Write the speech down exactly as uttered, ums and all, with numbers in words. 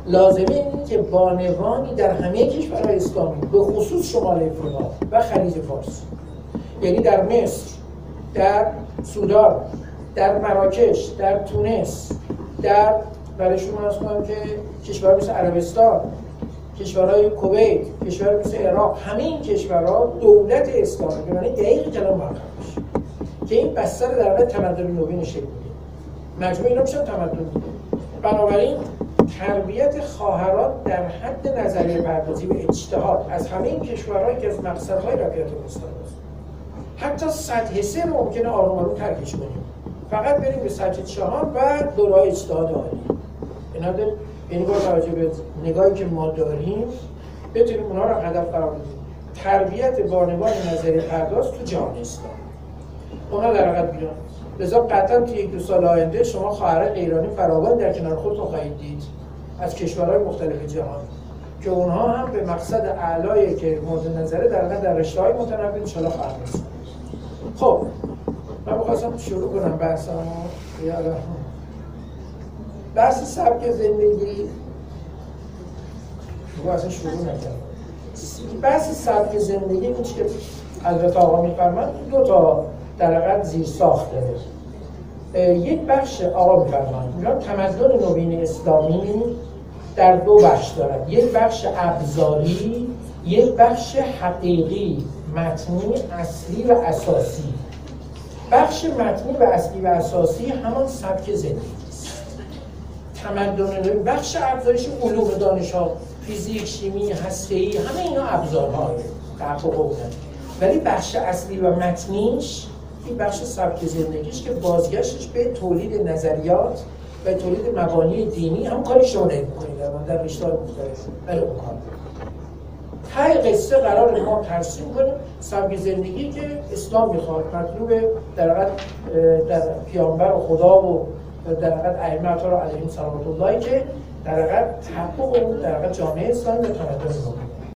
لازمه اینه که بانوانی در همه کشورهای اسلامی به خصوص شمال افریقا و خلیج فارس، یعنی در مصر، در سودان، در مراکش، در تونس، در برای شما از کنم که کشورهای مثل عربستان، کشورهای کویت، کشورهای مثل عراق، همه این کشورها دولت اسلامی به معنی دقیق کلام برقرار میشه که این بستر در واقع تمدن نوین شکل میده. مجموع اینا میشن تمدن نوین. بنابراین تربیت خواهرات در حد نظریه پردازی و اجتهاد از همه این کشورهایی که از مقصدهای رفیقیت مستقیم است. حتی سطح سه ممکنه آروم آروم ترکش کنیم، فقط بریم به سطح چهار و دوره‌های اجتهاد عالی. اینا در یعنی با توجه به نگاهی که ما داریم بتونیم اونها رو هدف قرار بدیم. تربیت بانوان نظریه پرداز تو جهان اسلام اونها در حقیقت بیان. لذا قطعا توی یک دو سال آینده شما خواهران ایرانی فراوان در کنار خودتون خواهید دید از کشورهای مختلف جهان که اونها هم به مقصد اعلایی که مورد نظره در واقع در رشته‌های متنوع ان شاءالله خواهند رسید. خب من می‌خواستم شروع کنم بحثمو. یا الله بحث سبک زندگی رو اصلا شروع نکردم. بحث سبک زندگی این که حضرت آقا می‌فرمایند دو تا در حقیقت زیر ساخت داره. یک بخش آقا می‌فرمایند میگن تمدن نوین اسلامی در دو بخش دارد، یک بخش ابزاری، یک بخش حقیقی، متنی، اصلی و اساسی. بخش متنی و اصلی و اساسی همان سبک زندگی است. تمدن نوین بخش ابزاریش علوم دانش‌ها، فیزیک، شیمی، هسته‌ای، همه اینا ابزارهای تحقق بودن. ولی بخش اصلی و متنیش این بخش سبک زندگیش که بازگشتش به تولید نظریات و تولید مبانی دینی هم کاری شما نمی‌کنید در رشته‌های مختلف. برای اون کار های قصه قرار ما ترسیم کنیم سبک زندگی که اسلام میخواد، مطلوب در حقیقت در پیامبر و خدا و در حقیقت ائمه اطهار علیهم صلوات الله که در حقیقت تحقق اون در حقیقت جامعه اسلامی و تمدن نوین.